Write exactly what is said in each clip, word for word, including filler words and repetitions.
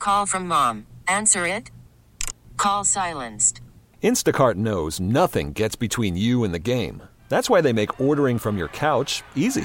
Call from mom. Answer it. Call silenced. Instacart knows nothing gets between you and the game. That's why they make ordering from your couch easy.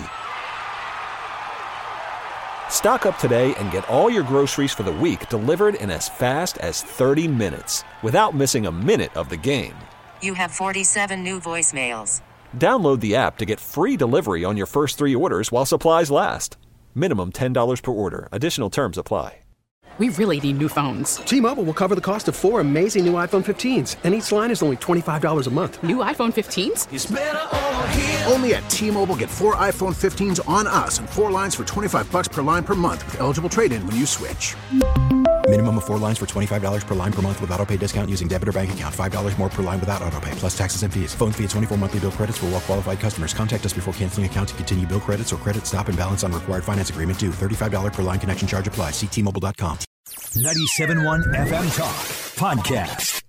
Stock up today and get all your groceries for the week delivered in as fast as thirty minutes without missing a minute of the game. You have forty-seven new voicemails. Download the app to get free delivery on your first three orders while supplies last. Minimum ten dollars per order. Additional terms apply. We really need new phones. T-Mobile will cover the cost of four amazing new iPhone fifteens, and each line is only twenty-five dollars a month. New iPhone fifteens? It's better over here. Only at T-Mobile, get four iPhone fifteens on us and four lines for twenty-five bucks per line per month with eligible trade-in when you switch. Minimum of four lines for twenty-five dollars per line per month with autopay discount using debit or bank account. five dollars more per line without autopay, plus taxes and fees. Phone fee at twenty-four monthly bill credits for well-qualified customers. Contact us before canceling account to continue bill credits or credit stop and balance on required finance agreement due. thirty-five dollars per line connection charge applies. See T Mobile dot com. ninety-seven point one F M Talk Podcast.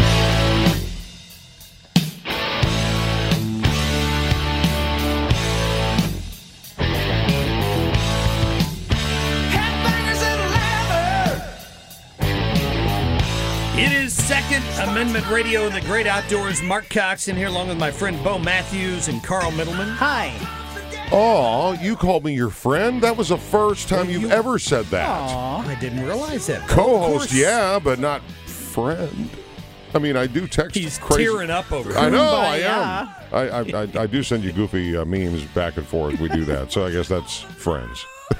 It is Second Amendment Radio in the Great Outdoors. Mark Cox in here along with my friend Bo Matthews and Carl Middleman. Hi. Oh, you called me your friend? That was the first time you've ever said that. Aw, I didn't realize that. Co-host, yeah, but not friend. I mean, I do text He's crazy. tearing up over it. I know, I am. I, I, I, I do send you goofy uh, memes back and forth. We do that, so I guess that's friends.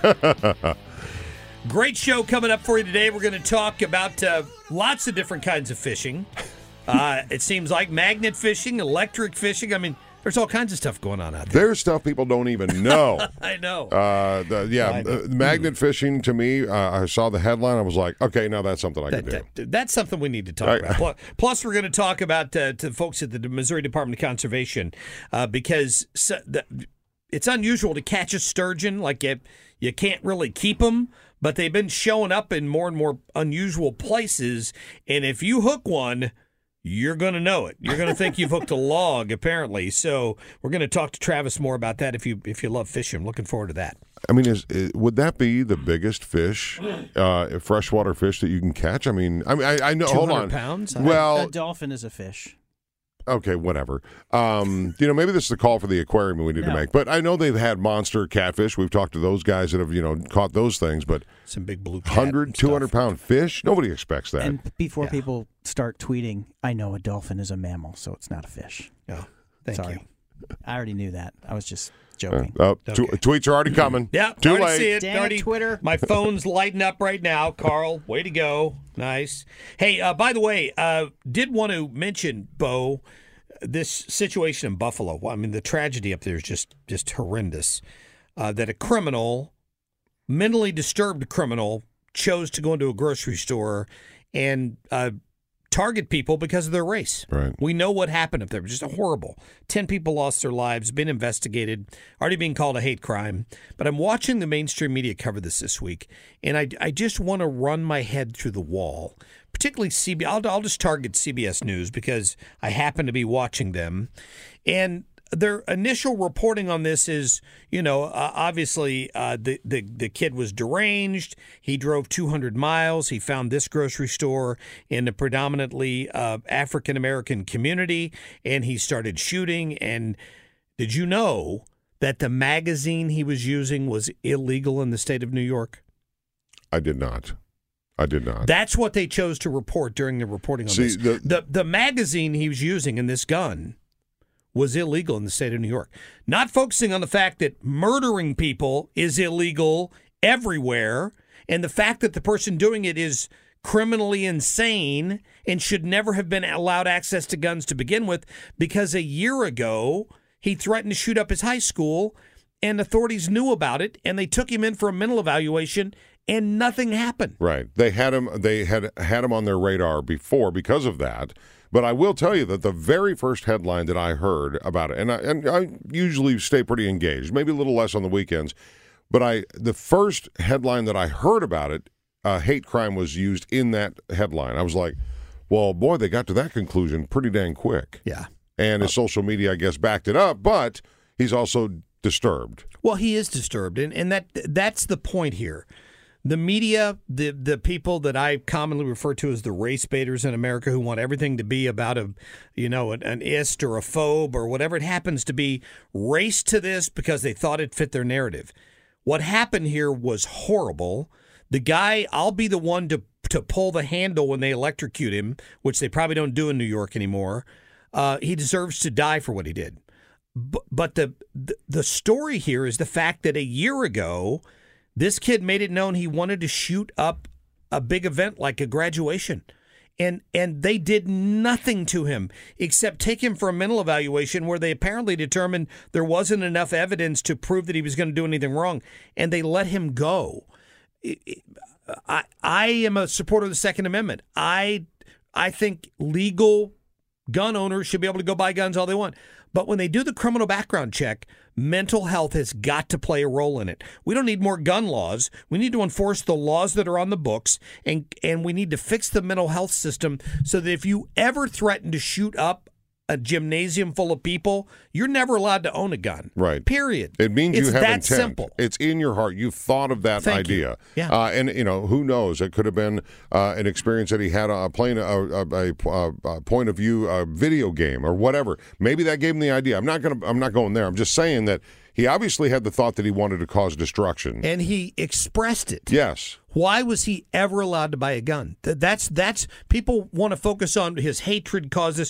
Great show coming up for you today. We're going to talk about uh, lots of different kinds of fishing. Uh, it seems like magnet fishing, electric fishing. I mean, there's all kinds of stuff going on out there. There's stuff people don't even know. I know. Uh, the, yeah, know. Uh, magnet fishing to me, uh, I saw the headline. I was like, okay, now that's something I that, can do. That, that's something we need to talk I, about. Plus, plus, we're going to talk about uh, to the folks at the Missouri Department of Conservation uh, because so, the, it's unusual to catch a sturgeon. Like you, you can't really keep them, but they've been showing up in more and more unusual places. And if you hook one, you're going to know it. You're going to think you've hooked a log, apparently. So we're going to talk to Travis more about that if you if you love fishing. I'm looking forward to that. I mean, is, is would that be the biggest fish, uh, freshwater fish that you can catch? I mean, I mean, I, I know. Hold on. Pounds? Well, a dolphin is a fish. Okay, whatever. Um, you know, maybe this is a call for the aquarium we need No. to make. But I know they've had monster catfish. We've talked to those guys that have, you know, caught those things. But some big blue cat one hundred, and two hundred pound fish? Nobody expects that. And before Yeah. people start tweeting, I know a dolphin is a mammal, so it's not a fish. Oh, thank Sorry. you. I already knew that. I was just Uh, joking. oh, Okay. tw- tweets are already coming. Yeah, Too already late. see it. Damn it, already, Twitter. My phone's lighting up right now. Carl, way to go. Nice. Hey, uh, by the way, uh, did want to mention, Bo, this situation in Buffalo. I mean, the tragedy up there is just, just horrendous. Uh, that a criminal, mentally disturbed criminal, chose to go into a grocery store and uh, target people because of their race. Right. We know what happened up there. It was just horrible. Ten people lost their lives, been investigated, already being called a hate crime. But I'm watching the mainstream media cover this this week, and I, I just want to run my head through the wall, particularly C B S. I'll, I'll just target C B S News because I happen to be watching them. And their initial reporting on this is, you know, uh, obviously uh, the, the the kid was deranged. He drove two hundred miles. He found this grocery store in a predominantly uh, African-American community, and he started shooting. And did you know that the magazine he was using was illegal in the state of New York? I did not. I did not. That's what they chose to report during the reporting on See, this. the- the the magazine he was using in this gun was illegal in the state of New York. Not focusing on the fact that murdering people is illegal everywhere, and the fact that the person doing it is criminally insane and should never have been allowed access to guns to begin with, because a year ago he threatened to shoot up his high school, and authorities knew about it, and they took him in for a mental evaluation, and nothing happened. Right. They had him. They had had him on their radar before because of that. But I will tell you that the very first headline that I heard about it, and I, and I usually stay pretty engaged, maybe a little less on the weekends, but I the first headline that I heard about it, uh, hate crime was used in that headline. I was like, well, boy, they got to that conclusion pretty dang quick. Yeah. And his social media, I guess, backed it up, but he's also disturbed. Well, he is disturbed, and, and that that's the point here. The media, the the people that I commonly refer to as the race baiters in America, who want everything to be about a, you know, an, an ist or a phobe or whatever it happens to be, raced to this because they thought it fit their narrative. What happened here was horrible. The guy, I'll be the one to to pull the handle when they electrocute him, which they probably don't do in New York anymore. Uh, he deserves to die for what he did. But, but the, the the story here is the fact that a year ago, this kid made it known he wanted to shoot up a big event like a graduation. And and they did nothing to him except take him for a mental evaluation where they apparently determined there wasn't enough evidence to prove that he was going to do anything wrong. And they let him go. I I am a supporter of the Second Amendment. I I think legal gun owners should be able to go buy guns all they want. But when they do the criminal background check, mental health has got to play a role in it. We don't need more gun laws. We need to enforce the laws that are on the books, and and we need to fix the mental health system so that if you ever threaten to shoot up a gymnasium full of people, you're never allowed to own a gun. Right. Period. It means it's you have that intent. Simple. It's in your heart. You've thought of that Thank idea. You. Yeah. Uh, and, you know, who knows? It could have been uh, an experience that he had uh, playing a, a, a, a, a point of view a video game or whatever. Maybe that gave him the idea. I'm not going to. I'm not going there. I'm just saying that he obviously had the thought that he wanted to cause destruction. And he expressed it. Yes. Why was he ever allowed to buy a gun? That's that's people want to focus on his hatred causes.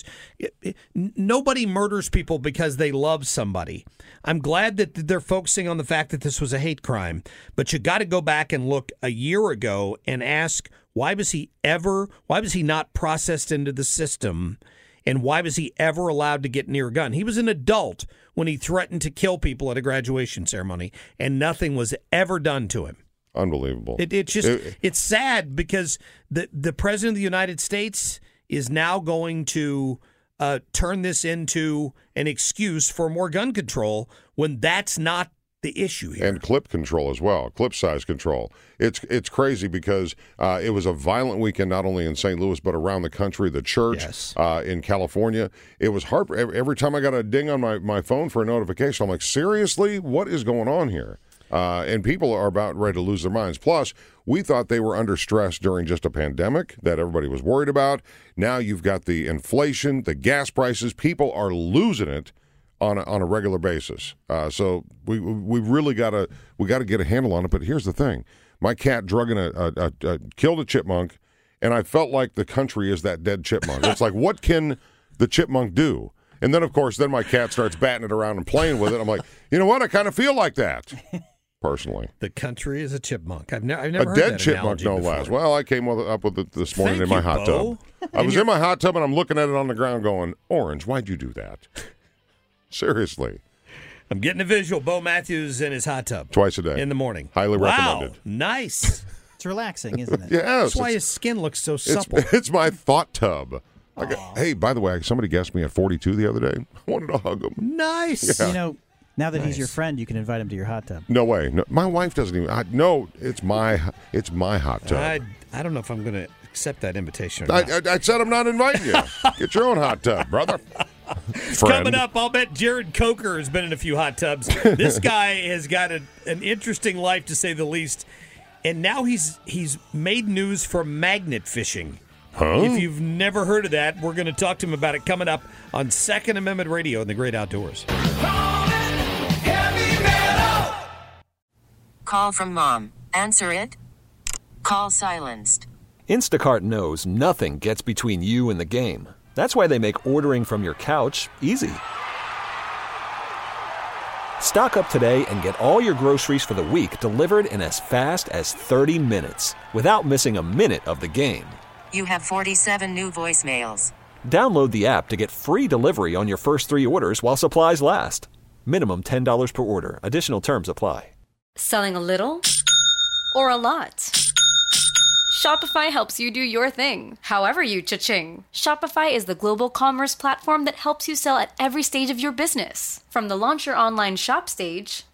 Nobody murders people because they love somebody. I'm glad that they're focusing on the fact that this was a hate crime, but you got to go back and look a year ago and ask, why was he ever why was he not processed into the system? And why was he ever allowed to get near a gun? He was an adult when he threatened to kill people at a graduation ceremony, and nothing was ever done to him. Unbelievable. It, it's just, it, it's sad because the, the president of the United States is now going to uh, turn this into an excuse for more gun control when that's not the issue here. And clip control as well, clip size control. It's it's crazy because uh, it was a violent weekend not only in Saint Louis but around the country. The church yes. uh, in California. It was hard. Every time I got a ding on my, my phone for a notification, I'm like, seriously? What is going on here? Uh, and people are about ready to lose their minds. Plus, we thought they were under stress during just a pandemic that everybody was worried about. Now you've got the inflation, the gas prices. People are losing it on a, on a regular basis. Uh, so we we really got to we got to get a handle on it. But here's the thing: my cat drugging a, a, a, a killed a chipmunk, and I felt like the country is that dead chipmunk. It's like, what can the chipmunk do? And then, of course, then my cat starts batting it around and playing with it. I'm like, you know what? I kind of feel like that. Personally, the country is a chipmunk. I've, ne- I've never a heard dead that chipmunk, no before. less. Well, I came with, up with it this morning Thank in my you, hot Bo. tub. I was in my hot tub and I'm looking at it on the ground, going, "Orange, why'd you do that?" Seriously, I'm getting a visual. Bo Matthews in his hot tub twice a day in the morning. Highly wow, recommended. Nice. It's relaxing, isn't it? Yes, that's why his skin looks so supple. It's, it's my thought tub. Like, hey, by the way, somebody guessed me at forty-two the other day. I wanted to hug him. Nice. Yeah. You know, now that Nice. he's your friend, you can invite him to your hot tub. No way. No, my wife doesn't even. I, no, it's my it's my hot tub. I, I don't know if I'm going to accept that invitation or I, not. I, I said I'm not inviting you. Get your own hot tub, brother. Friend. Coming up, I'll bet Jared Coker has been in a few hot tubs. This guy has got a, an interesting life, to say the least. And now he's he's made news for magnet fishing. Huh? If you've never heard of that, we're going to talk to him about it coming up on Second Amendment Radio in the Great Outdoors. Call from mom. Answer it. Call silenced. Instacart knows nothing gets between you and the game. That's why they make ordering from your couch easy. Stock up today and get all your groceries for the week delivered in as fast as thirty minutes without missing a minute of the game. You have forty-seven new voicemails. Download the app to get free delivery on your first three orders while supplies last. Minimum ten dollars per order. Additional terms apply. Selling a little or a lot? Shopify helps you do your thing, however you cha-ching. Shopify is the global commerce platform that helps you sell at every stage of your business. From the launch your online shop stage,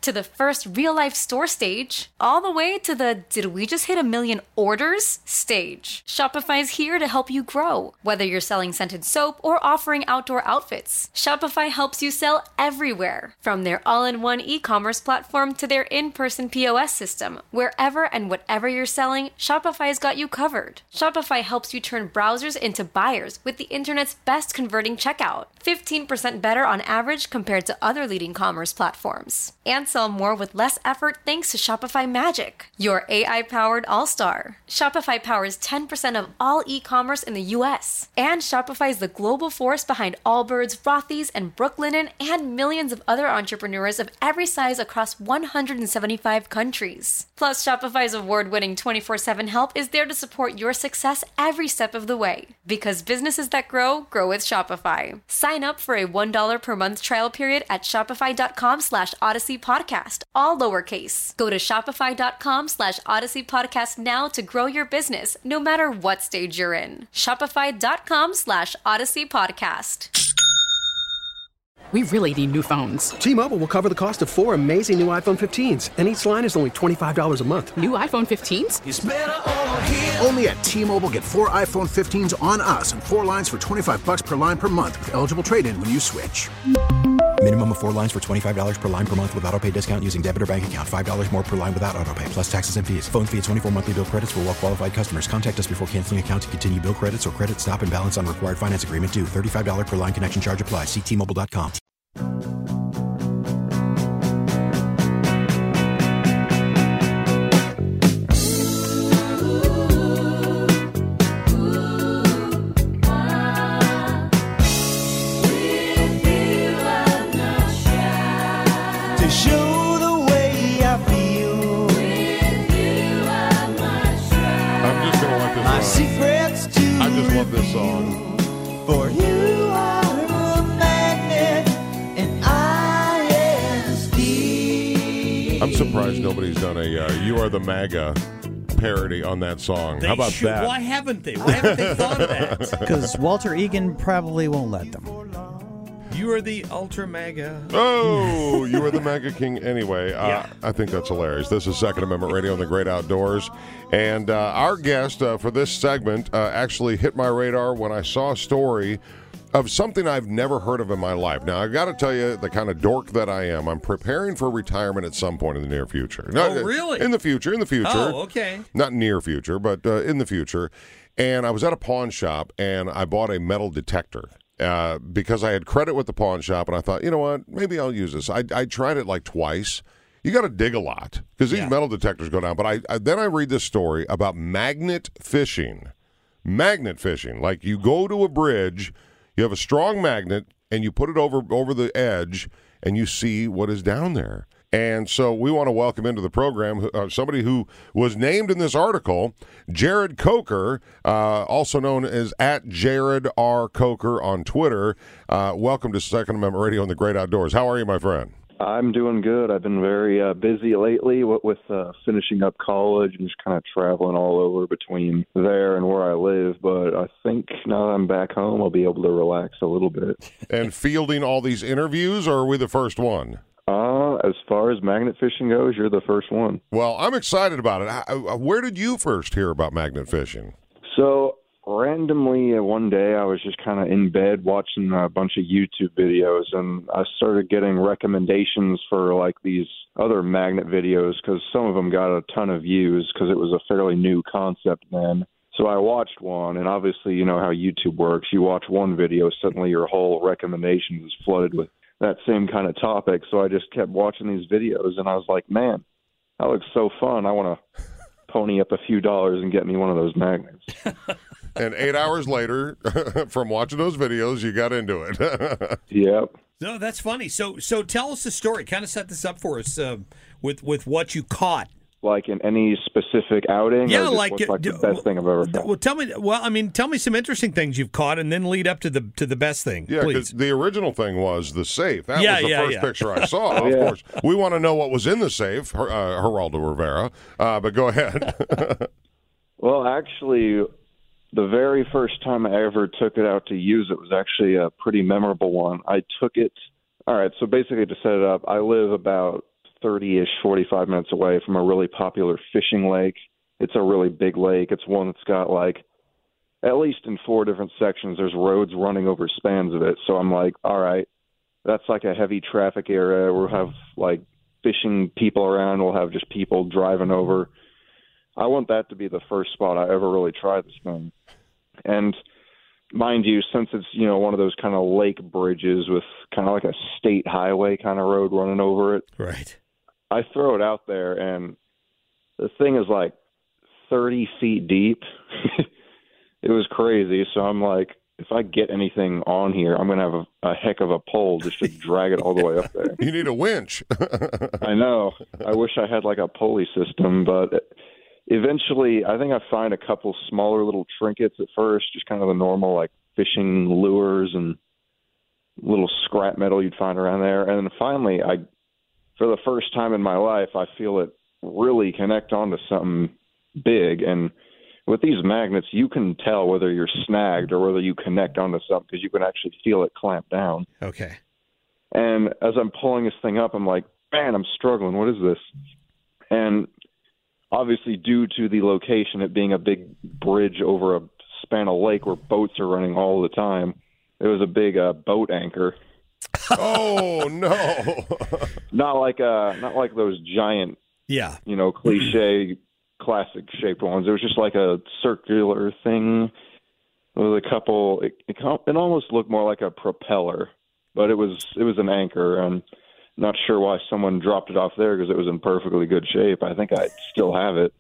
to the first real-life store stage, all the way to the did we just hit a million orders stage. Shopify's here to help you grow. Whether you're selling scented soap or offering outdoor outfits, Shopify helps you sell everywhere. From their all-in-one e-commerce platform to their in-person P O S system, wherever and whatever you're selling, Shopify's got you covered. Shopify helps you turn browsers into buyers with the internet's best converting checkout, fifteen percent better on average compared to other leading commerce platforms. And sell more with less effort thanks to Shopify Magic, your A I-powered all-star. Shopify powers ten percent of all e-commerce in the U S. And Shopify is the global force behind Allbirds, Rothy's, and Brooklinen, and millions of other entrepreneurs of every size across one hundred seventy-five countries. Plus, Shopify's award-winning twenty-four seven help is there to support your success every step of the way. Because businesses that grow, grow with Shopify. Sign up for a one dollar per month trial period at shopify.com slash Odyssey Podcast, all lowercase. Go to shopify.com slash Odyssey Podcast now to grow your business, no matter what stage you're in. Shopify.com slash Odyssey Podcast. We really need new phones. T-Mobile will cover the cost of four amazing new iPhone fifteens, and each line is only twenty-five dollars a month. New iPhone fifteens? It's better over here. Only at T-Mobile, get four iPhone fifteens on us and four lines for twenty-five bucks per line per month with eligible trade-in when you switch. Minimum of four lines for twenty-five dollars per line per month with autopay discount using debit or bank account. five dollars more per line without autopay, plus taxes and fees. Phone fee at twenty-four monthly bill credits for well-qualified customers. Contact us before canceling account to continue bill credits or credit stop and balance on required finance agreement due. thirty-five dollars per line connection charge applies. See T Mobile dot com. This song. For you are a magnet and I am steel. I'm surprised nobody's done a uh, You Are the MAGA parody on that song. They How about should, that? Why haven't they? Why haven't they thought of that? Because Walter Egan probably won't let them. You are the ultra MAGA. Oh, you are the MAGA king anyway. Uh, Yeah. I think that's hilarious. This is Second Amendment Radio on the Great Outdoors. And uh, our guest uh, for this segment uh, actually hit my radar when I saw a story of something I've never heard of in my life. Now, I've got to tell you, the kind of dork that I am, I'm preparing for retirement at some point in the near future. No, Oh, really? In the future, in the future. Oh, okay. Not near future, but uh, in the future. And I was at a pawn shop, and I bought a metal detector. Uh, because I had credit with the pawn shop, and I thought, you know what, maybe I'll use this. I, I tried it like twice. You got to dig a lot because these Yeah. metal detectors go down. But I, I then I read this story about magnet fishing. Magnet fishing, like you go to a bridge, you have a strong magnet, and you put it over over the edge, and you see what is down there. And so we want to welcome into the program uh, somebody who was named in this article, Jared Coker, uh, also known as at Jared R. Coker on Twitter. Uh, welcome to Second Amendment Radio in the Great Outdoors. How are you, my friend? I'm doing good. I've been very uh, busy lately with, with uh, finishing up college and just kind of traveling all over between there and where I live. But I think now that I'm back home, I'll be able to relax a little bit. And fielding all these interviews, or are we the first one? Uh, as far as magnet fishing goes, you're the first one. Well, I'm excited about it. How, where did you first hear about magnet fishing? So randomly, uh, one day I was just kind of in bed watching a bunch of YouTube videos, and I started getting recommendations for like these other magnet videos because some of them got a ton of views because it was a fairly new concept then. So I watched one, and obviously you know how YouTube works. You watch one video, suddenly your whole recommendation is flooded with that same kind of topic. So I just kept watching these videos, and I was like, man, that looks so fun. I want to pony up a few dollars and get me one of those magnets. And eight hours later, from watching those videos, you got into it. Yep. No, that's funny. So, so tell us the story. Kind of set this up for us uh, with with what you caught. Like in any specific outing? Yeah, or just like, what's like the uh, best thing I've ever found? Well, tell me. Well, I mean, tell me some interesting things you've caught, and then lead up to the to the best thing. Yeah, because please. the original thing was the safe. That Yeah, was the yeah, first yeah. picture I saw. Of Yeah. course, we want to know what was in the safe, uh, Geraldo Rivera. Uh, but go ahead. Well, actually, the very first time I ever took it out to use it was actually a pretty memorable one. I took it. All right, so basically to set it up, I live about thirty-ish, forty-five minutes away from a really popular fishing lake. It's a really big lake. It's one that's got like, at least in four different sections, there's roads running over spans of it. So I'm like, all right, that's like a heavy traffic area. We'll have like fishing people around. We'll have just people driving over. I want that to be the first spot I ever really try this thing. And mind you, since it's, you know, one of those kind of lake bridges with kind of like a state highway kind of road running over it. Right. I throw it out there, and the thing is like thirty feet deep. It was crazy. So I'm like, if I get anything on here, I'm going to have a, a heck of a pole just to drag it all the way up there. You need a winch. I know. I wish I had like a pulley system, but eventually I think I find a couple smaller little trinkets at first, just kind of the normal like fishing lures and little scrap metal you'd find around there. And then finally, I, for the first time in my life, I feel it really connect onto something big. And with these magnets, you can tell whether you're snagged or whether you connect onto something because you can actually feel it clamp down. Okay. And as I'm pulling this thing up, I'm like, man, I'm struggling. What is this? And obviously, due to the location, it being a big bridge over a span of lake where boats are running all the time, it was a big uh, boat anchor. Oh no! Not like uh, not like those giant, yeah, you know, cliche, classic shaped ones. It was just like a circular thing with a couple. It, it, it almost looked more like a propeller, but it was it was an anchor. And not sure why someone dropped it off there because it was in perfectly good shape. I think I still have it.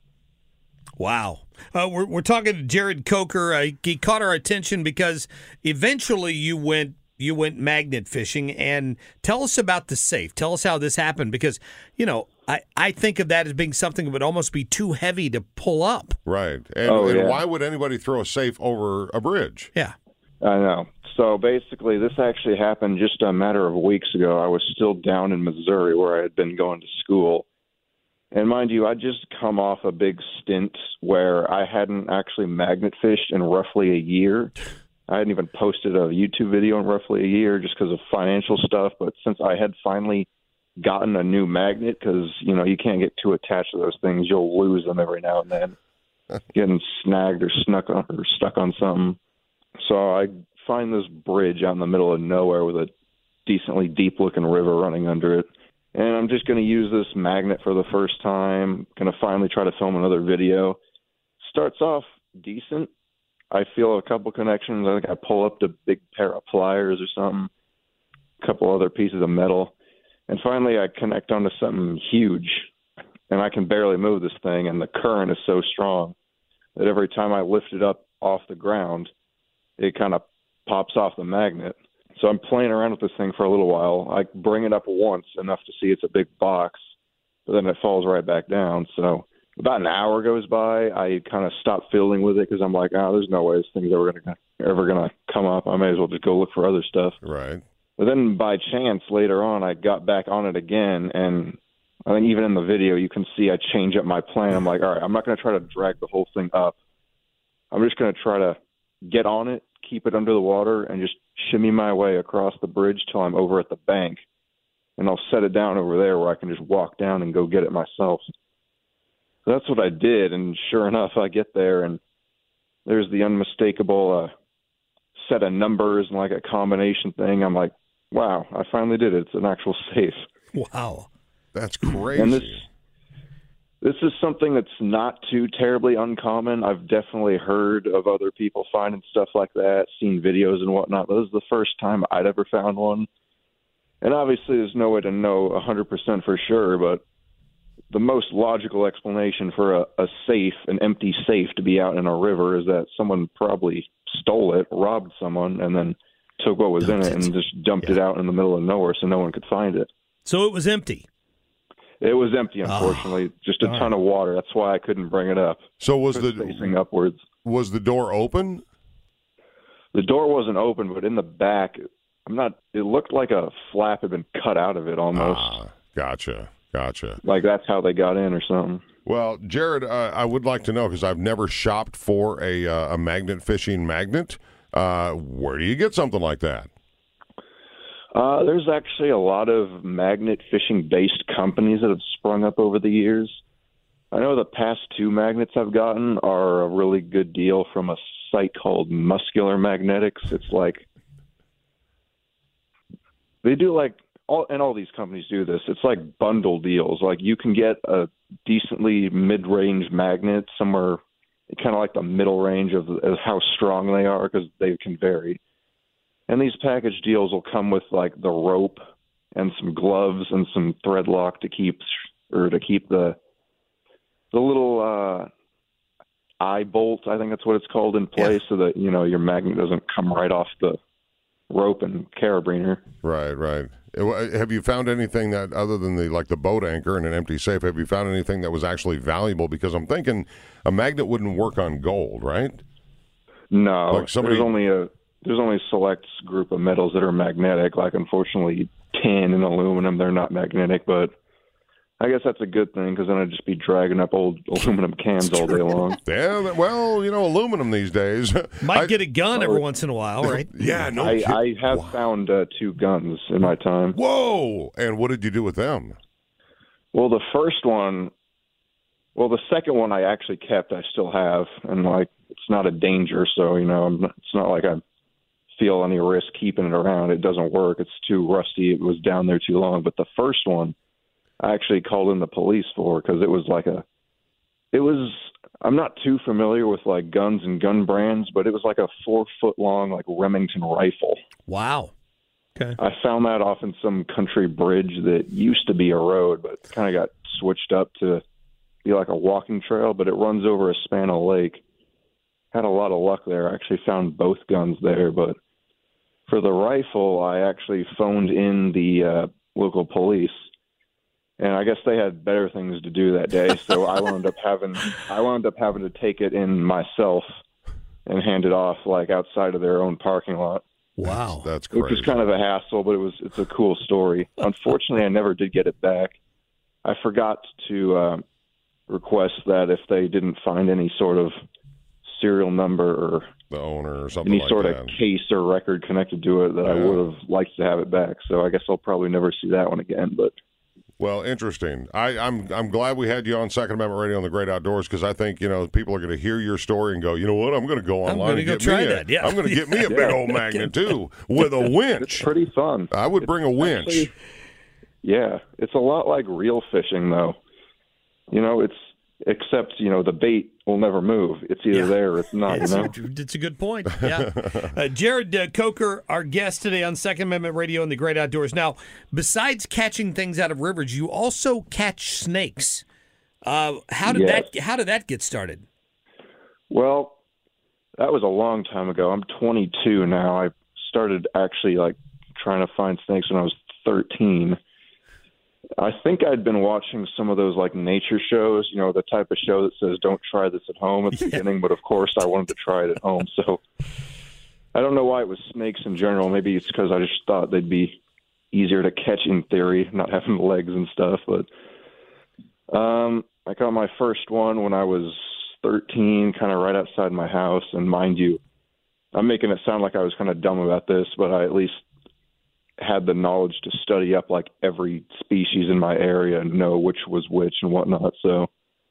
Wow. Uh, we're we're talking to Jared Coker. Uh, he caught our attention because eventually you went you went magnet fishing. And tell us about the safe. Tell us how this happened because, you know, I, I think of that as being something that would almost be too heavy to pull up. Right. And, oh, and yeah. why would anybody throw a safe over a bridge? Yeah. I know. So basically, this actually happened just a matter of weeks ago. I was still down in Missouri where I had been going to school. And mind you, I'd just come off a big stint where I hadn't actually magnet fished in roughly a year. I hadn't even posted a YouTube video in roughly a year just because of financial stuff. But since I had finally gotten a new magnet, because, you know, you can't get too attached to those things. You'll lose them every now and then, getting snagged or snuck on, or stuck on something. So I find this bridge out in the middle of nowhere with a decently deep-looking river running under it. And I'm just going to use this magnet for the first time. Going to finally try to film another video. Starts off decent. I feel a couple connections. I think I pull up the big pair of pliers or something. A couple other pieces of metal. And finally I connect onto something huge. And I can barely move this thing. And the current is so strong that every time I lift it up off the ground, it kind of pops off the magnet. So I'm playing around with this thing for a little while. I bring it up once, enough to see it's a big box, but then it falls right back down. So about an hour goes by. I kind of stop fiddling with it because I'm like, oh, there's no way this thing's ever going to ever going to come up. I may as well just go look for other stuff. Right. But then by chance later on, I got back on it again, and I think even in the video you can see I change up my plan. I'm like, all right, I'm not going to try to drag the whole thing up. I'm just going to try to get on it, keep it under the water, and just shimmy my way across the bridge till I'm over at the bank. And I'll set it down over there where I can just walk down and go get it myself. So that's what I did, and sure enough, I get there, and there's the unmistakable uh, set of numbers and like a combination thing. I'm like, wow, I finally did it. It's an actual safe. Wow. That's crazy. And this, this is something that's not too terribly uncommon. I've definitely heard of other people finding stuff like that, seen videos and whatnot. But this is the first time I'd ever found one. And obviously there's no way to know one hundred percent for sure, but the most logical explanation for a, a safe, an empty safe to be out in a river is that someone probably stole it, robbed someone, and then took what was dumped in it, it and just dumped yeah. it out in the middle of nowhere so no one could find it. So it was empty? It was empty, unfortunately. Oh, just a ton right. of water. That's why I couldn't bring it up. So was the facing upwards? Was the door open? The door wasn't open, but in the back, I'm not. It looked like a flap had been cut out of it almost. Ah, gotcha, gotcha. Like that's how they got in or something. Well, Jared, uh, I would like to know because I've never shopped for a uh, a magnet fishing magnet. Uh, where do you get something like that? Uh, there's actually a lot of magnet fishing-based companies that have sprung up over the years. I know the past two magnets I've gotten are a really good deal from a site called Muscular Magnetics. It's like they do like all, and all these companies do this. It's like bundle deals. Like you can get a decently mid-range magnet somewhere, kind of like the middle range of, of how strong they are, because they can vary. And these package deals will come with like the rope and some gloves and some thread lock to keep or to keep the the little uh, eye bolt, I think that's what it's called, in place, yeah. so that you know your magnet doesn't come right off the rope and carabiner. Right, right. Have you found anything that, other than the like the boat anchor and an empty safe, have you found anything that was actually valuable? Because I'm thinking a magnet wouldn't work on gold, right? No, like somebody... there's only a there's only a select group of metals that are magnetic. Like unfortunately, tin and aluminum, they're not magnetic, but I guess that's a good thing, because then I'd just be dragging up old aluminum cans all day long. Yeah, well, you know, aluminum these days. Might I, get a gun every once in a while, right? Yeah, no I, kid- I have wow. found uh, two guns in my time. Whoa! And what did you do with them? Well, the first one, well, the second one I actually kept. I still have, and like it's not a danger, so you know, I'm not, it's not like I feel any risk keeping it around. It doesn't work. It's too rusty. It was down there too long. But the first one, I actually called in the police for, because it was like a, it was, I'm not too familiar with like guns and gun brands, but it was like a four foot long, like Remington rifle. Wow. Okay. I found that off in some country bridge that used to be a road, but kind of got switched up to be like a walking trail, but it runs over a span of lake. Had a lot of luck there. I actually found both guns there, but for the rifle, I actually phoned in the uh, local police. And I guess they had better things to do that day, so I wound up having I wound up having to take it in myself and hand it off like outside of their own parking lot. Wow, that's crazy. Which was kind of a hassle, but it was it's a cool story. Unfortunately, I never did get it back. I forgot to uh, request that if they didn't find any sort of serial number or the owner or something any like sort that. of case or record connected to it, that Yeah. I would have liked to have it back. So I guess I'll probably never see that one again, but. Well, interesting. I, I'm I'm glad we had you on Second Amendment Radio on the Great Outdoors, because I think you know people are going to hear your story and go, you know what, I'm going to go I'm online gonna and go get try me that, a, yeah. I'm going to get me a big old magnet too with a winch. It's pretty fun. I would bring a winch. Actually, yeah, it's a lot like reel fishing, though. You know, it's except you know the bait will never move. It's either Yeah. there or it's not. It's, you know, it's a good point. Yeah, uh, Jared uh, Coker, our guest today on Second Amendment Radio and the Great Outdoors. Now, besides catching things out of rivers, you also catch snakes. Uh, how did Yes. that How did that get started? well, that was a long time ago. I'm twenty-two now. I started actually like trying to find snakes when I was thirteen. I think I'd been watching some of those like nature shows, you know, the type of show that says don't try this at home at the Yeah. beginning, but of course I wanted to try it at home. So I don't know why it was snakes in general. Maybe it's because I just thought they'd be easier to catch in theory, not having legs and stuff. But um, I caught my first one when I was thirteen, kind of right outside my house. And mind you, I'm making it sound like I was kind of dumb about this, but I at least had the knowledge to study up like every species in my area and know which was which and whatnot. So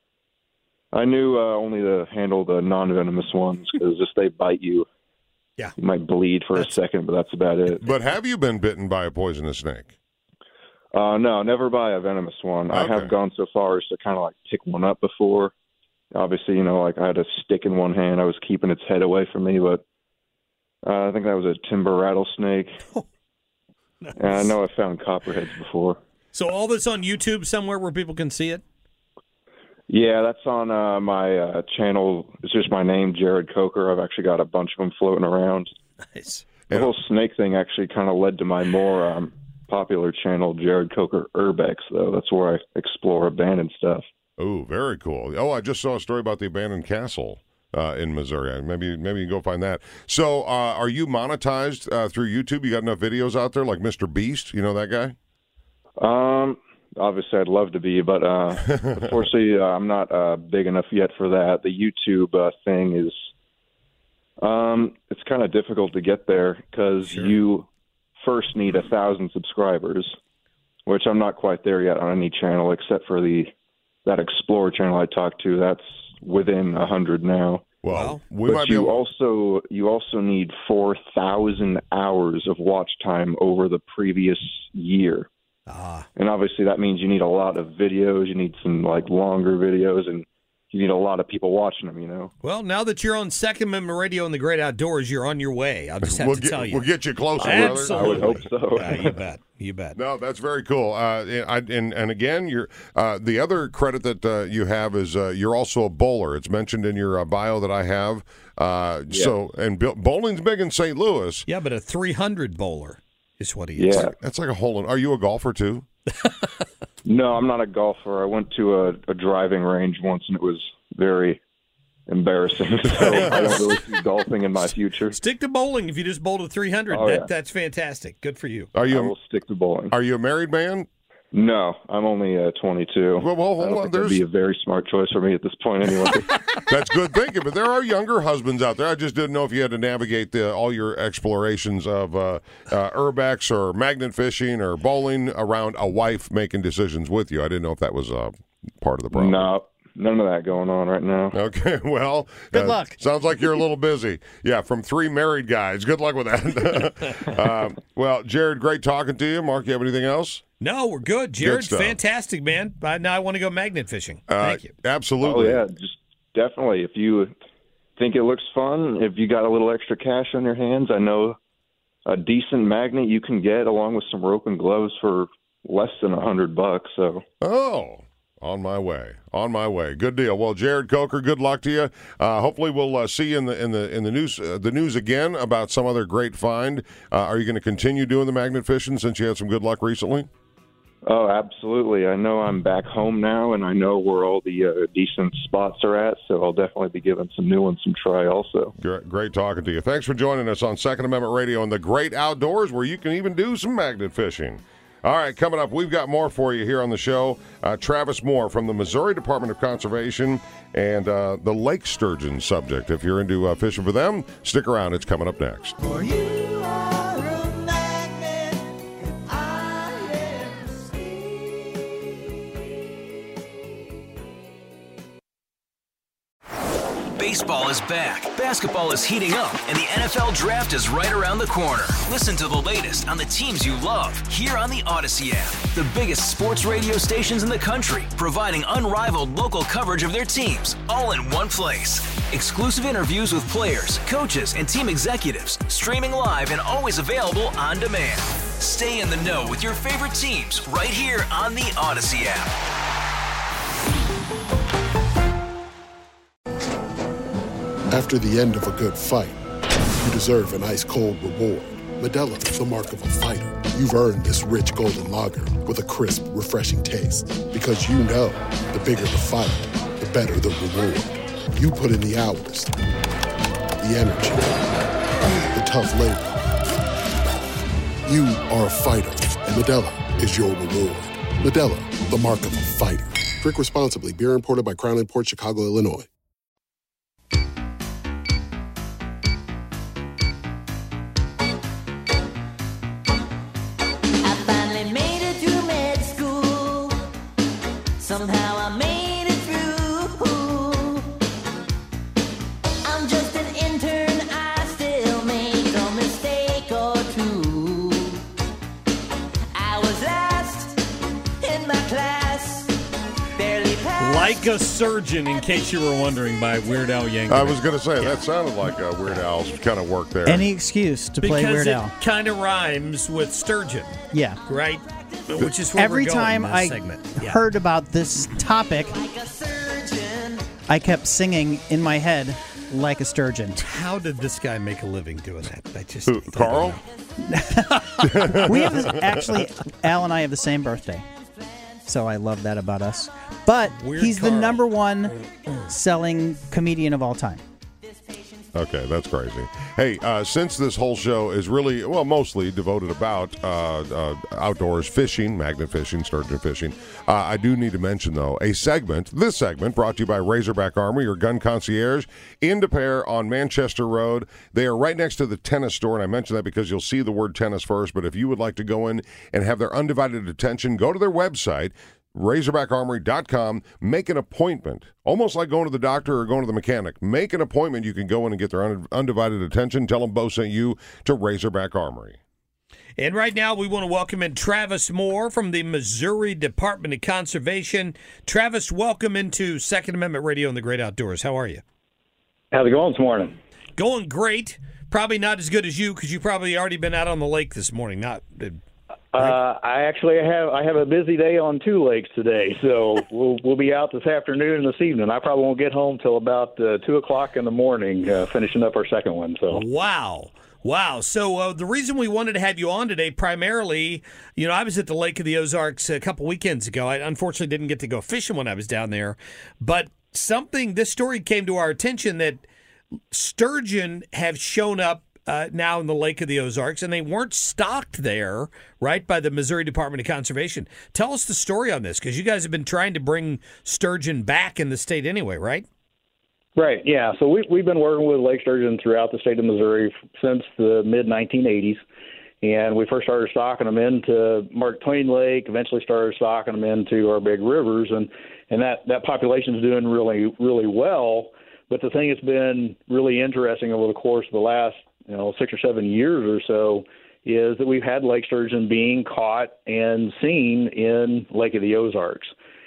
I knew uh, only to handle the non-venomous ones, because if they bite you, Yeah. you might bleed for That's- a second, but that's about it. But have you been bitten by a poisonous snake? Uh, no, never by a venomous one. I Okay. have gone so far as to kind of like pick one up before. Obviously, you know, like I had a stick in one hand. I was keeping its head away from me, but uh, I think that was a timber rattlesnake. Nice. And I know I found copperheads before. So all this on YouTube somewhere where people can see it? Yeah, that's on uh, my uh, channel. It's just my name, Jared Coker. I've actually got a bunch of them floating around. Nice. The whole snake thing actually kind of led to my more um, popular channel, Jared Coker Urbex, though. That's where I explore abandoned stuff. Oh, very cool. Oh, I just saw a story about the abandoned castle uh, in Missouri. Maybe maybe you can go find that. So uh, are you monetized uh, through YouTube? You got enough videos out there like Mister Beast? You know that guy? Um, obviously, I'd love to be, but uh, unfortunately, uh, I'm not uh, big enough yet for that. The YouTube uh, thing is, um, it's kind of difficult to get there because Sure. you first need a thousand subscribers, which I'm not quite there yet on any channel except for the that Explorer channel I talked to. That's within a hundred now. Well, we but might be you able- also you also need four thousand hours of watch time over the previous year. Ah. And obviously that means you need a lot of videos. You need some like longer videos, and you need a lot of people watching them. You know. Well, now that you're on Second Amendment Radio in the Great Outdoors, you're on your way. I'll just have We'll to get- tell you. we'll get you closer, brother. Absolutely. I would hope so. Yeah, you bet. You bet. No, that's very cool. Uh, I, and and again, you're uh, the other credit that uh, you have is uh, you're also a bowler. It's mentioned in your uh, bio that I have. Uh, Yeah. So and bo- bowling's big in Saint Louis. Yeah, but a three hundred bowler is what he is. Yeah. That's like a hole in. Are you a golfer too? No, I'm not a golfer. I went to a, a driving range once, and it was very embarrassing. So I don't really see golfing in my future. Stick to bowling if you just bowled a three hundred. Oh, that, yeah. That's fantastic. Good for you. Are you? I will stick to bowling. Are you a married man? No, I'm only uh, twenty-two. Well, well, hold I don't on. think that'd There's- be a very smart choice for me at this point, anyway. That's good thinking, but there are younger husbands out there. I just didn't know if you had to navigate the, all your explorations of uh, uh, urbex or magnet fishing or bowling around a wife making decisions with you. I didn't know if that was uh, part of the problem. No, none of that going on right now. Okay, well, Good uh, luck. Sounds like you're a little busy. Yeah, from three married guys. Good luck with that. um, well, Jared, great talking to you. Mark, you have anything else? No, we're good. Jared, stuff. fantastic, man. Uh, now I want to go magnet fishing. Uh, Thank you. Absolutely. Oh, yeah, just definitely. If you think it looks fun, if you got a little extra cash on your hands, I know a decent magnet you can get along with some rope and gloves for less than a hundred bucks. So. Oh. On my way, on my way. Good deal. Well, Jared Coker, good luck to you. Uh, hopefully, we'll uh, see you in the in the in the news uh, the news again about some other great find. Uh, are you going to continue doing the magnet fishing since you had some good luck recently? Oh, absolutely. I know I'm back home now, and I know where all the uh, decent spots are at, so I'll definitely be giving some new ones some try also. Great, great talking to you. Thanks for joining us on Second Amendment Radio in the Great Outdoors, where you can even do some magnet fishing. All right, coming up, we've got more for you here on the show. Uh, Travis Moore from the Missouri Department of Conservation and uh, the lake sturgeon subject. If you're into uh, fishing for them, stick around. It's coming up next. For you are a magnet, and I am the Baseball is back, basketball is heating up, and the N F L Draft is right around the corner. Listen to the latest on the teams you love here on the Odyssey app. The biggest sports radio stations in the country, providing unrivaled local coverage of their teams, all in one place. Exclusive interviews with players, coaches, and team executives, streaming live and always available on demand. Stay in the know with your favorite teams right here on the Odyssey app. After the end of a good fight, you deserve an ice-cold reward. Modelo is the mark of a fighter. You've earned this rich golden lager with a crisp, refreshing taste. Because you know, the bigger the fight, the better the reward. You put in the hours, the energy, the tough labor. You are a fighter, and Modelo is your reward. Modelo, the mark of a fighter. Drink responsibly. Beer imported by Crown Imports, Chicago, Illinois. Somehow I made it through. I'm just an intern, I still make a mistake or two. I was last in my class, barely passed. Like a Surgeon, in case you were wondering, by Weird Al Yankovic. I was going to say, that sounded like a Weird Al's kind of work there. Any excuse to play because Weird it Al. kind of rhymes with sturgeon. Yeah. Right? Which is where Every we're going time in this I segment. Yeah. heard about this topic, I kept singing in my head like a sturgeon. How did this guy make a living doing that? I just Who, Carl? We have this, actually, Al and I have the same birthday, so I love that about us. But Weird he's Carl. the number one selling comedian of all time. Okay, that's crazy. Hey, uh, since this whole show is really, well, mostly devoted about uh, uh, outdoors fishing, magnet fishing, sturgeon fishing, uh, I do need to mention, though, a segment, this segment brought to you by Razorback Armory, your gun concierge, in De Pere on Manchester Road. They are right next to the tennis store, and I mention that because you'll see the word tennis first, but if you would like to go in and have their undivided attention, go to their website, razorback armory dot com, make an appointment, almost like going to the doctor or going to the mechanic. Make an appointment. You can go in and get their un- undivided attention. Tell them Bo sent you to Razorback Armory. And right now we want to welcome in Travis Moore from the Missouri Department of Conservation. Travis, welcome into Second Amendment Radio and the Great Outdoors. How are you? How's it going this morning? Going great. Probably not as good as you because you've probably already been out on the lake this morning. Not. Uh, I actually have I have a busy day on two lakes today, so we'll we'll be out this afternoon and this evening. I probably won't get home till about uh, two o'clock in the morning, uh, finishing up our second one. So wow, wow. So uh, the reason we wanted to have you on today, primarily, you know, I was at the Lake of the Ozarks a couple weekends ago. I unfortunately didn't get to go fishing when I was down there, but something this story came to our attention that sturgeon have shown up Uh, now in the Lake of the Ozarks, and they weren't stocked there, right, by the Missouri Department of Conservation. Tell us the story on this, because you guys have been trying to bring sturgeon back in the state anyway, right? Right, yeah. So we, we've been working with lake sturgeon throughout the state of Missouri since the mid nineteen eighties, and we first started stocking them into Mark Twain Lake, eventually started stocking them into our big rivers, and, and that, that population is doing really, really well. But the thing that's been really interesting over the course of the last you know, six or seven years or so is that we've had lake sturgeon being caught and seen in Lake of the Ozarks.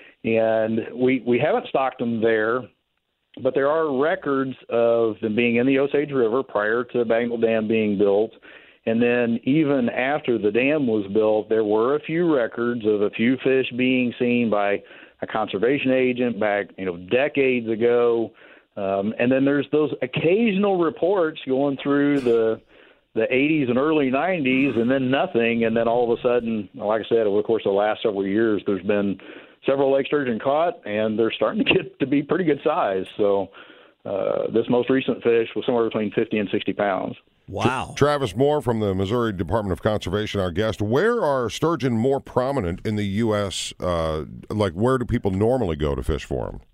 And we, we haven't stocked them there, but there are records of them being in the Osage River prior to Bagnell Dam being built. And then even after the dam was built, there were a few records of a few fish being seen by a conservation agent back, you know, decades ago. Um, and then there's those occasional reports going through the the eighties and early nineties, and then nothing. And then all of a sudden, like I said, over the course of the last several years, there's been several lake sturgeon caught, and they're starting to get to be pretty good size. So uh, this most recent fish was somewhere between fifty and sixty pounds. Wow. Tra- Travis Moore from the Missouri Department of Conservation, our guest. Where are sturgeon more prominent in the U S? Uh, like, where do people normally go to fish for them?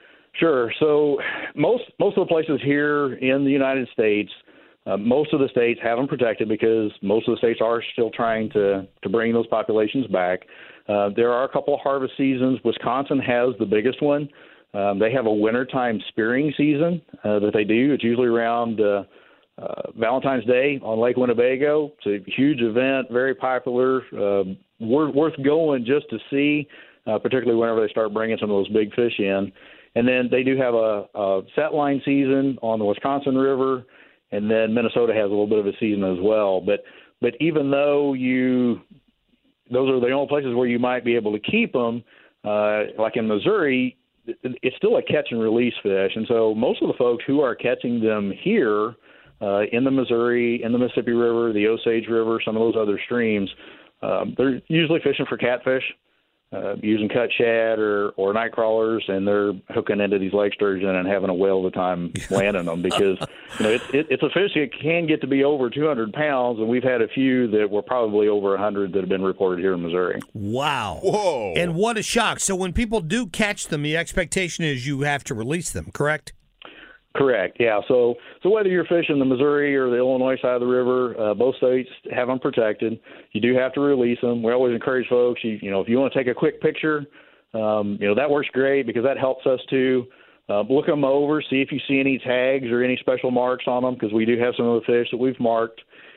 Sure. So most most of the places here in the United States, uh, most of the states have them protected because most of the states are still trying to, to bring those populations back. Uh, there are a couple of harvest seasons. Wisconsin has the biggest one. Um, they have a wintertime spearing season uh, that they do. It's usually around uh, uh, Valentine's Day on Lake Winnebago. It's a huge event, very popular, uh, worth, worth going just to see, uh, particularly whenever they start bringing some of those big fish in. And then they do have a, a set line season on the Wisconsin River, and then Minnesota has a little bit of a season as well. But but even though you those are the only places where you might be able to keep them, uh, like in Missouri, it's still a catch and release fish. And so most of the folks who are catching them here uh, in the Missouri, in the Mississippi River, the Osage River, some of those other streams, um, they're usually fishing for catfish. Uh, using cut shad or, or night crawlers, and they're hooking into these lake sturgeon and having a whale of a time landing them because you know it, it, it's a fish that can get to be over two hundred pounds, and we've had a few that were probably over one hundred that have been reported here in Missouri. Wow. Whoa. And what a shock. So when people do catch them, the expectation is you have to release them, correct? Correct, yeah. So so whether you're fishing the Missouri or the Illinois side of the river, uh, both states have them protected. You do have to release them. We always encourage folks, you, you know, if you want to take a quick picture, um, you know, that works great because that helps us to uh, look them over, see if you see any tags or any special marks on them because we do have some of the fish that we've marked.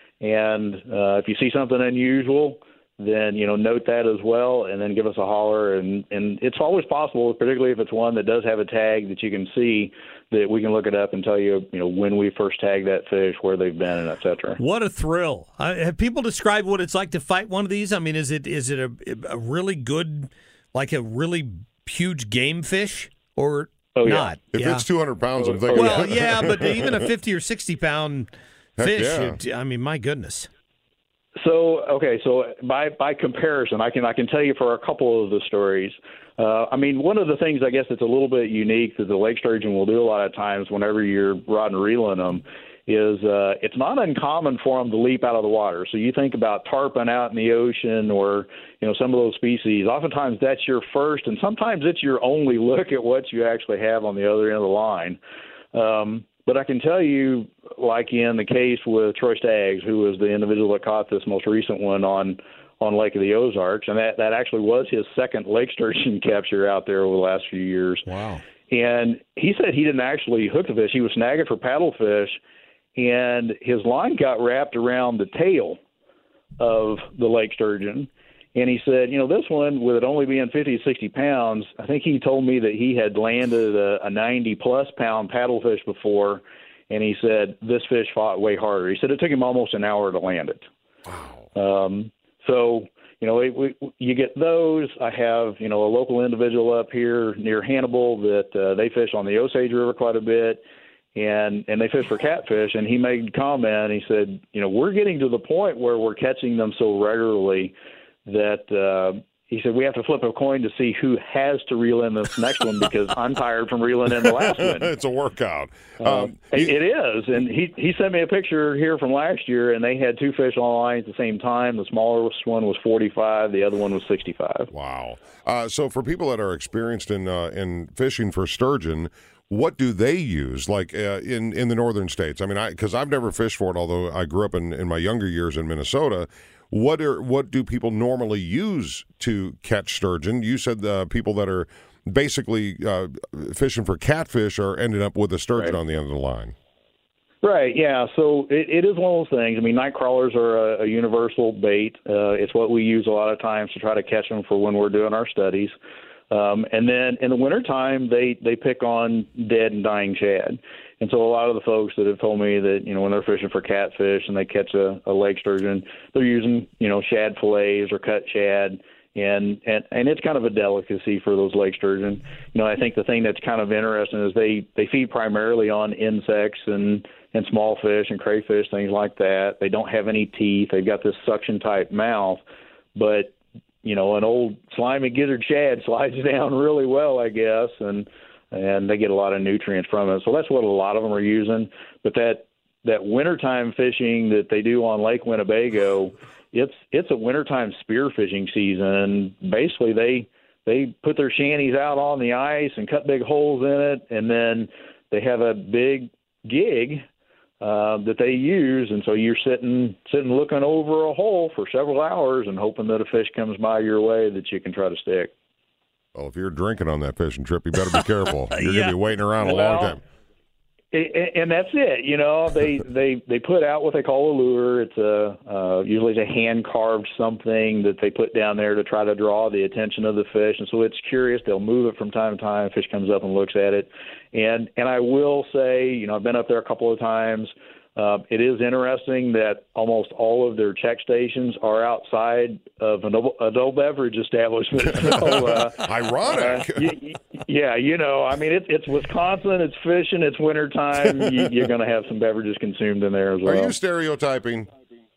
And uh, if you see something unusual, then, you know, note that as well and then give us a holler. And, and it's always possible, particularly if it's one that does have a tag that you can see, that we can look it up and tell you, you know, when we first tagged that fish, where they've been, and et cetera. What a thrill. Uh, have people described what it's like to fight one of these? I mean, is it is it a, a really good, like a really huge game fish or oh, yeah. not? If yeah. it's two hundred pounds, I'm thinking. Well, yeah, but even a fifty or sixty pound fish, yeah. it, I mean, my goodness. So, okay, so by by comparison, I can I can tell you for a couple of the stories, Uh, I mean, one of the things I guess that's a little bit unique that the lake sturgeon will do a lot of times whenever you're rod and reeling them is uh, it's not uncommon for them to leap out of the water. So you think about tarpon out in the ocean or, you know, some of those species. Oftentimes that's your first, and sometimes it's your only look at what you actually have on the other end of the line. Um, but I can tell you, like in the case with Troy Staggs, who was the individual that caught this most recent one on on Lake of the Ozarks, and that, that actually was his second lake sturgeon capture out there over the last few years. Wow. And he said he didn't actually hook the fish. He was snagging for paddlefish, and his line got wrapped around the tail of the lake sturgeon. And he said, you know, this one, with it only being fifty to sixty pounds, I think he told me that he had landed a, a ninety-plus pound paddlefish before, and he said this fish fought way harder. He said it took him almost an hour to land it. Wow. Um, so, you know, it, we, you get those. I have, you know, a local individual up here near Hannibal that uh, they fish on the Osage River quite a bit. And and they fish for catfish, and he made a comment. He said, you know, we're getting to the point where we're catching them so regularly that uh, he said we have to flip a coin to see who has to reel in this next one because I'm tired from reeling in the last one. It's a workout. Uh, Um, it, it is, and he he sent me a picture here from last year, and they had two fish on line at the same time. The smallest one was forty-five, the other one was sixty-five. Wow. Uh, so for people that are experienced in uh, in fishing for sturgeon, what do they use, like uh, in, in the northern states? I mean, I because I've never fished for it, although I grew up in, in my younger years in Minnesota. What are what do people normally use to catch sturgeon? You said the people that are basically uh, fishing for catfish are ending up with a sturgeon Right. on the end of the line. Right, yeah. So it, it is one of those things. I mean, night crawlers are a, a universal bait. Uh, it's what we use a lot of times to try to catch them for when we're doing our studies. Um, and then in the wintertime, they, they pick on dead and dying shad. And so a lot of the folks that have told me that, you know, when they're fishing for catfish and they catch a, a lake sturgeon, they're using, you know, shad fillets or cut shad. And, and, and it's kind of a delicacy for those lake sturgeon. You know, I think the thing that's kind of interesting is they, they feed primarily on insects and, and small fish and crayfish, things like that. They don't have any teeth. They've got this suction-type mouth. But, you know, an old slimy gizzard shad slides down really well, I guess, and and they get a lot of nutrients from it. So that's what a lot of them are using. But that that wintertime fishing that they do on Lake Winnebago, it's it's a wintertime spear fishing season. Basically, they they put their shanties out on the ice and cut big holes in it, and then they have a big gig uh, that they use. And so you're sitting sitting looking over a hole for several hours and hoping that a fish comes by your way that you can try to stick. Well, if you're drinking on that fishing trip, you better be careful. You're Yeah. going to be waiting around a Well, long time. And, and that's it, you know. They they they put out what they call a lure. It's a uh, usually it's a hand carved something that they put down there to try to draw the attention of the fish. And so it's curious. They'll move it from time to time. Fish comes up and looks at it. And and I will say, you know, I've been up there a couple of times. Uh, it is interesting that almost all of their check stations are outside of an adult beverage establishment. So, uh, Ironic. Uh, y- y- yeah, you know, I mean, it, it's Wisconsin, it's fishing, it's wintertime. you, you're going to have some beverages consumed in there as well. Are you stereotyping?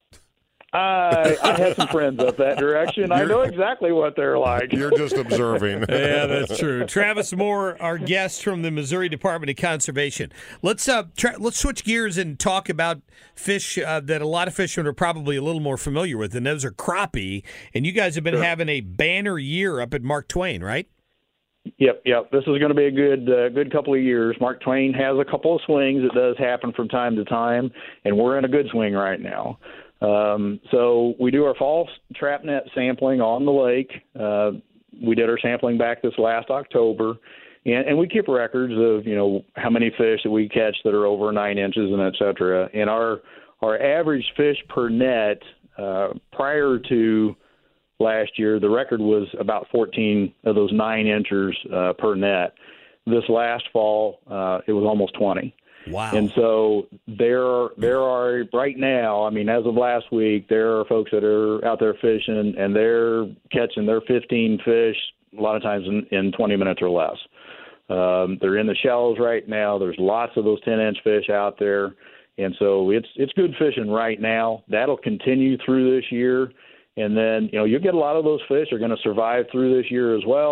I, I have some friends up that direction. I know exactly what they're like. You're just observing. Yeah, that's true. Travis Moore, our guest from the Missouri Department of Conservation. Let's uh, tra- let's switch gears and talk about fish uh, that a lot of fishermen are probably a little more familiar with, and those are crappie. And you guys have been Sure. having a banner year up at Mark Twain, right? Yep, yep. This is going to be a good, uh, good couple of years. Mark Twain has a couple of swings. It does happen from time to time, and we're in a good swing right now. Um, so we do our fall trap net sampling on the lake. Uh, we did our sampling back this last October, and, and we keep records of, you know, how many fish that we catch that are over nine inches and et cetera. And our, our average fish per net, uh, prior to last year, the record was about fourteen of those nine inchers, uh, per net. This last fall, uh, it was almost twenty. Wow. And so there, there are right now, I mean, as of last week, there are folks that are out there fishing and they're catching their fifteen fish a lot of times in, in twenty minutes or less. Um, they're in the shallows right now. There's lots of those ten inch fish out there. And so it's, it's good fishing right now. That'll continue through this year. And then, you know, you'll get a lot of those fish are going to survive through this year as well.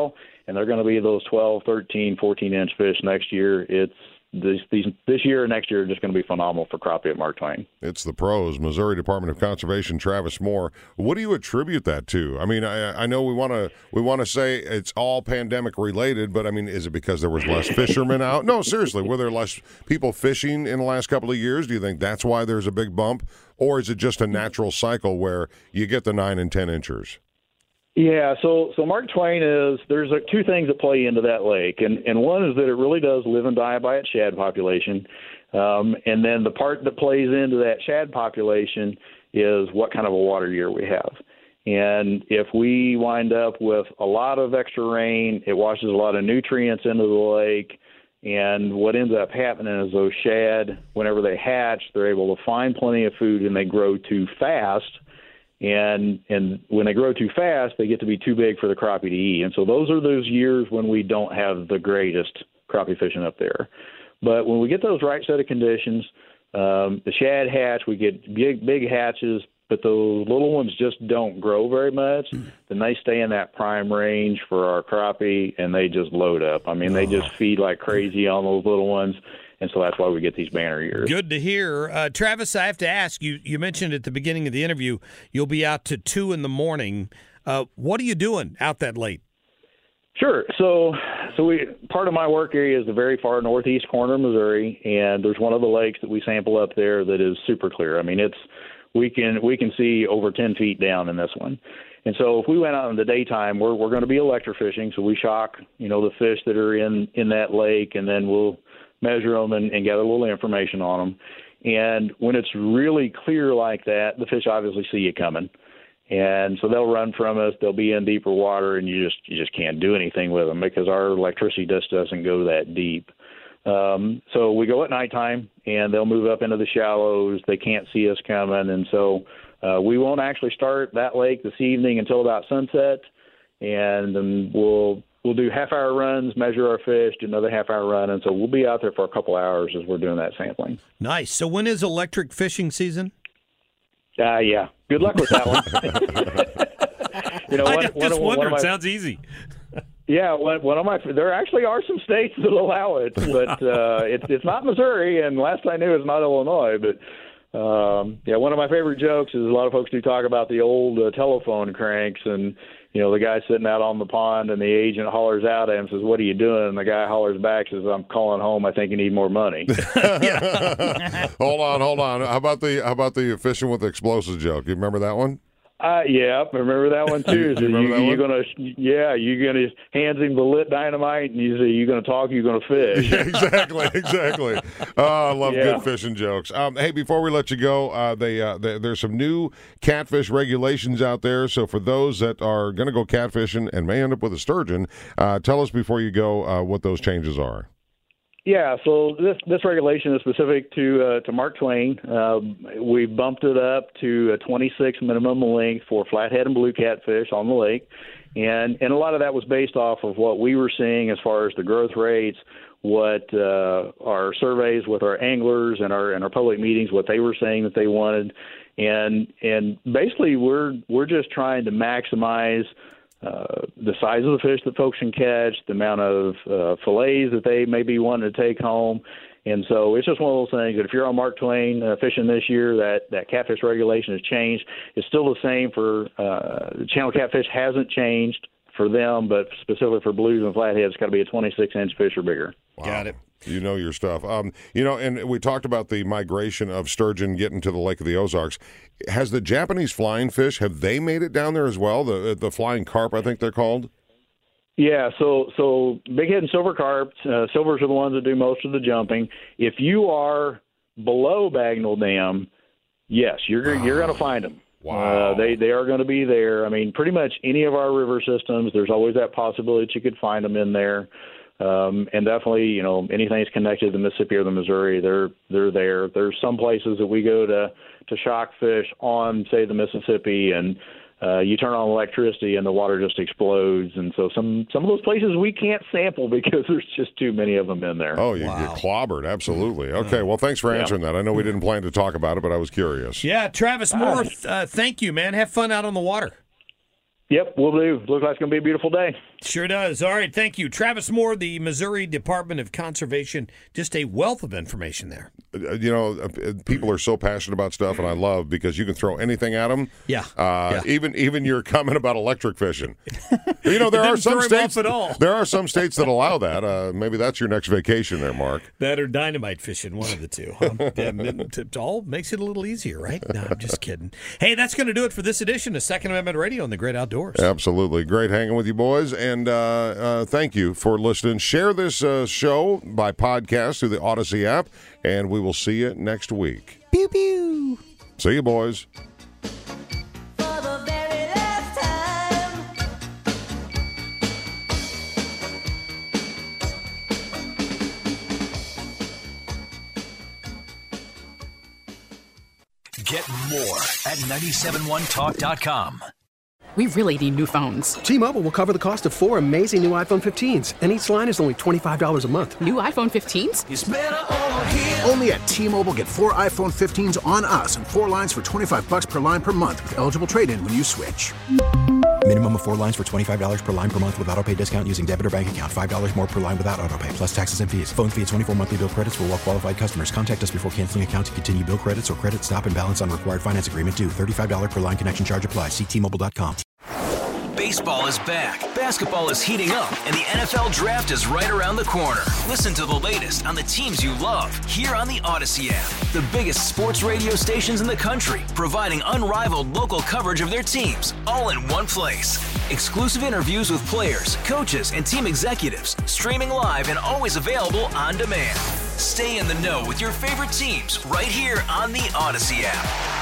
and they're going to be those twelve, thirteen, fourteen inch fish next year. It's This, these, this year and next year are just going to be phenomenal for crappie at Mark Twain. It's the pros. Missouri Department of Conservation, Travis Moore. What do you attribute that to? I mean, I, I know we want to we want to say it's all pandemic related, but I mean, is it because there was less fishermen out? No, seriously, were there less people fishing in the last couple of years? Do you think that's why there's a big bump, or is it just a natural cycle where you get the nine and ten inchers? Yeah, so so Mark Twain is there's a, two things that play into that lake, and and one is that it really does live and die by its shad population, um, and then the part that plays into that shad population is what kind of a water year we have. And if we wind up with a lot of extra rain, it washes a lot of nutrients into the lake, and what ends up happening is those shad, whenever they hatch, they're able to find plenty of food and they grow too fast. And and when they grow too fast, they get to be too big for the crappie to eat. And so those are those years when we don't have the greatest crappie fishing up there. But when we get those right set of conditions, um, the shad hatch, we get big, big hatches, but those little ones just don't grow very much. Then they stay in that prime range for our crappie, and they just load up. I mean, they just feed like crazy on those little ones. And so that's why we get these banner years. Good to hear. Uh, Travis, I have to ask, you you mentioned at the beginning of the interview you'll be out to two in the morning. Uh, what are you doing out that late? Sure. So so we part of my work area is the very far northeast corner of Missouri, and there's one of the lakes that we sample up there that is super clear. I mean, it's we can we can see over ten feet down in this one. And so if we went out in the daytime, we're we're going to be electrofishing, so we shock, you know, the fish that are in, in that lake, and then we'll measure them and, and gather a little information on them. And when it's really clear like that, the fish obviously see you coming. And so they'll run from us. They'll be in deeper water, and you just you just can't do anything with them because our electricity just doesn't go that deep. Um, so we go at nighttime, and they'll move up into the shallows. They can't see us coming, and so uh, we won't actually start that lake this evening until about sunset, and then we'll We'll do half-hour runs, measure our fish, do another half-hour run, and so we'll be out there for a couple hours as we're doing that sampling. Nice. So when is electric fishing season? Uh, yeah. Good luck with that one. you know, one, I just one, wondered. One my, sounds easy. Yeah, one, one of my there actually are some states that allow it, but uh, it's it's not Missouri, and last I knew, it's not Illinois. But um, yeah, one of my favorite jokes is a lot of folks do talk about the old uh, telephone cranks and. You know, the guy sitting out on the pond, and the agent hollers out at him, says, "What are you doing?" And the guy hollers back, says, "I'm calling home. I think you need more money." hold on, hold on. How about the how about the fishing with explosives joke? You remember that one? Uh, yeah, I remember that one too. So you, that you're one? gonna, yeah, you're gonna hands him the lit dynamite, and you say, "You're gonna talk, you're gonna fish." Yeah, exactly, exactly. Oh, I love Yeah. good fishing jokes. Um, hey, before we let you go, uh, they, uh, they there's some new catfish regulations out there. So for those that are going to go catfishing and may end up with a sturgeon, uh, tell us before you go uh, what those changes are. Yeah, so this this regulation is specific to uh, to Mark Twain. Uh, we bumped it up to a twenty-six minimum length for flathead and blue catfish on the lake, and and a lot of that was based off of what we were seeing as far as the growth rates, what uh, our surveys with our anglers and our and our public meetings, what they were saying that they wanted, and and basically we're we're just trying to maximize. Uh, the size of the fish that folks can catch, the amount of uh, fillets that they may be wanting to take home. And so it's just one of those things that if you're on Mark Twain uh, fishing this year, that, that catfish regulation has changed. It's still the same for uh, channel catfish hasn't changed for them, but specifically for blues and flatheads, it's got to be a twenty-six inch fish or bigger. Wow. Got it. You know your stuff. Um, you know, and we talked about the migration of sturgeon getting to the Lake of the Ozarks. Has the Japanese flying fish, have they made it down there as well? The the flying carp, I think they're called? Yeah, so so bighead and silver carp, uh, silvers are the ones that do most of the jumping. If you are below Bagnell Dam, yes, you're you're going to find them. Wow. Uh, they they are going to be there. I mean, pretty much any of our river systems, there's always that possibility that you could find them in there. Um, and definitely, you know, anything that's connected to the Mississippi or the Missouri, they're they're there. There's some places that we go to to shock fish on, say, the Mississippi, and uh, you turn on electricity and the water just explodes. And so some some of those places we can't sample because there's just too many of them in there. Oh, you get clobbered. Absolutely. Okay, well, thanks for answering Yeah. that. I know we didn't plan to talk about it, but I was curious. Yeah, Travis Moore, uh, thank you, man. Have fun out on the water. Yep, we'll do. Looks like it's going to be a beautiful day. Sure does. All right, thank you. Travis Moore, the Missouri Department of Conservation. Just a wealth of information there. Uh, You know, uh, people are so passionate about stuff, and I love because you can throw anything at them. Yeah. Uh, yeah. Even even your comment about electric fishing. You know, there It are didn't some throw him states off at all. There are some states that allow that. Uh, maybe that's your next vacation there, Mark. That or dynamite fishing, one of the two. Um, and it, it all makes it a little easier, right? No, I'm just kidding. Hey, that's going to do it for this edition of Second Amendment Radio on the Great Outdoors. Absolutely. Great hanging with you, boys. And uh, uh, thank you for listening. Share this uh, show by podcast through the Odyssey app, and we will see you next week. Pew, pew. See you, boys. Get more at nine seven one talk dot com. We really need new phones. T-Mobile will cover the cost of four amazing new iPhone fifteens, and each line is only twenty-five dollars a month. New iPhone fifteens? It's better over here. Only at T-Mobile, get four iPhone fifteens on us and four lines for twenty-five bucks per line per month with eligible trade-in when you switch. Minimum of four lines for twenty-five dollars per line per month with autopay discount using debit or bank account. five dollars more per line without autopay, plus taxes and fees. Phone fee at twenty-four monthly bill credits for well-qualified customers. Contact us before canceling account to continue bill credits or credit stop and balance on required finance agreement due. thirty-five dollars per line connection charge applies. See T Mobile dot com. Baseball is back, basketball is heating up, and the N F L Draft is right around the corner. Listen to the latest on the teams you love here on the Odyssey app. The biggest sports radio stations in the country, providing unrivaled local coverage of their teams, all in one place. Exclusive interviews with players, coaches, and team executives, streaming live and always available on demand. Stay in the know with your favorite teams right here on the Odyssey app.